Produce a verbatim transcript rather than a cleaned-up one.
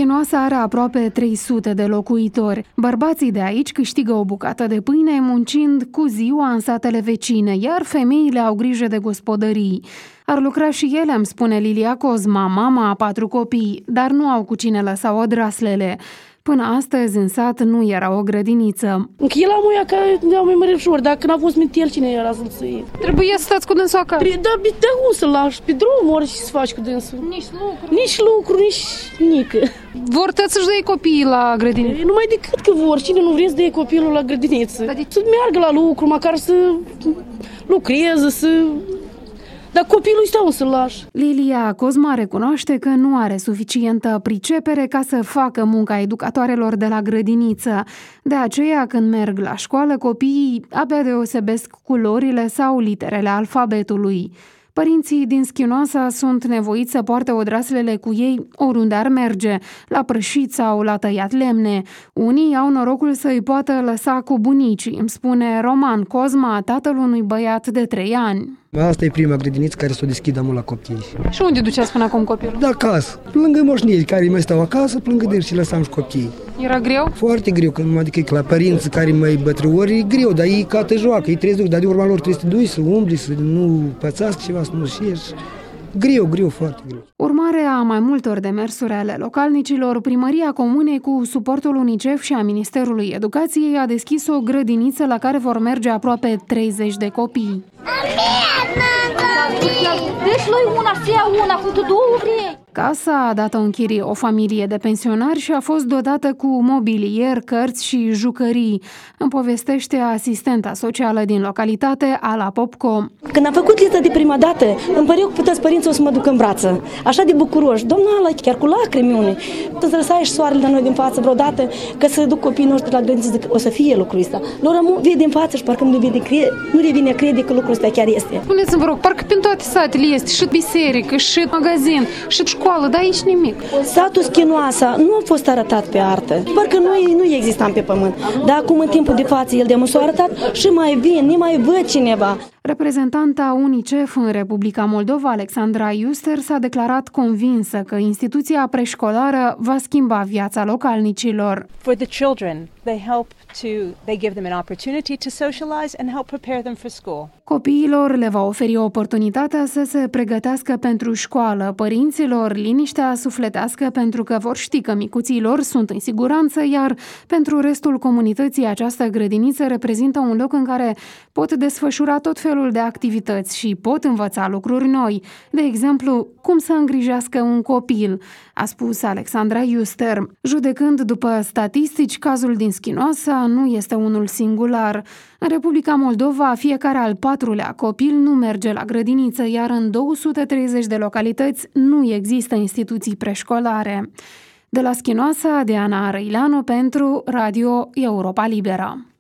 Schinoasa are aproape trei sute de locuitori. Bărbații de aici câștigă o bucată de pâine muncind cu ziua în satele vecine, iar femeile au grijă de gospodării. Ar lucra și ele, îmi spune Lilia Cozma, mama a patru copii, dar nu au cu cine lăsa odraslele. Până astăzi în sat nu era o grădiniță. El am uia că ne-au mai mărișor, dacă n-a fost mintel, cine era să-l ții? Trebuie să stați cu dânsul acasă. Da, de unde să-l lași? Pe drum, ori și să faci cu dânsul. Nici lucru. Nici lucru, nici nică. Vor tăți să-și dea copiii la grădiniță? Numai decât că vor, cine nu vrea să dea copilul la grădiniță. Adică... Să meargă la lucru, măcar să lucreze, să... Dar copilul stau să-l lași. Lilia Cozma recunoaște că nu are suficientă pricepere ca să facă munca educatoarelor de la grădiniță. De aceea, când merg la școală, copiii abia deosebesc culorile sau literele alfabetului. Părinții din Schinoasa sunt nevoiți să poarte odraslele cu ei oriunde ar merge, la prășit sau la tăiat lemne. Unii au norocul să îi poată lăsa cu bunicii, îmi spune Roman Cozma, tatăl unui băiat de trei ani. Asta e prima grădiniță care s-o deschidă mult la copii. Și unde duceați până acum copilul? De acasă. Lângă moșnieri care mai stau acasă, plângă de și lăsam și copiii. Era greu? Foarte greu, că, adică la părinți care mai bătrâni e greu, dar ei ca te joacă, ei trebuie să duc, dar de urma lor trebuie să te duci, să umbli, să nu pățească ceva, să nu șieși. Greu, greu, foarte greu. Urmare a mai multor demersuri ale localnicilor, Primăria Comunei, cu suportul UNICEF și a Ministerului Educației, a deschis o grădiniță la care vor merge aproape treizeci de copii. Deci noi una, fie una, cu tu două vrei. Casa a dat-o în chirie o familie de pensionari și a fost dotată cu mobilier, cărți și jucării. Îmi povestește asistenta socială din localitate, Ala Popco. Când am făcut lista de prima dată, îmi păreau că puteți părinții o să mă duc în brață. Așa de bucuroși. Doamna Ala, chiar cu lacrimi unei. Să lăsai și soarele de noi din față vreodată, că să duc copiii noștri la grădiniță, o să fie lucrul ăsta. Lor vede din față și parcă nu le crede, nu le vine crede că lucrul ăsta chiar este. Spuneți-mi, vă rog, parcă prin toate satele este și biserică, și magazin, și școală, dar aici nimic. Satul Schinoasa nu a fost arătat pe artă. Parcă nu, nu existam pe pământ. Dar acum, în timpul de față, el de-a s-a arătat și mai vin, nu mai văd cineva. Reprezentanta UNICEF în Republica Moldova, Alexandra Iuster, s-a declarat convinsă că instituția preșcolară va schimba viața localnicilor. For the children, they help to they give them an opportunity to socialize and help prepare them for school. Copiilor le va oferi oportunitatea să se pregătească pentru școală, părinților liniștea sufletească pentru că vor ști că micuții lor sunt în siguranță, iar pentru restul comunității această grădiniță reprezintă un loc în care pot desfășura tot felul de activități și pot învăța lucruri noi, de exemplu, cum să îngrijească un copil, a spus Alexandra Iuster. Judecând după statistici, cazul din Schinoasa nu este unul singular. În Republica Moldova, fiecare al patrulea copil nu merge la grădiniță, iar în două sute treizeci de localități nu există instituții preșcolare. De la Schinoasa, Diana Răileanu pentru Radio Europa Liberă.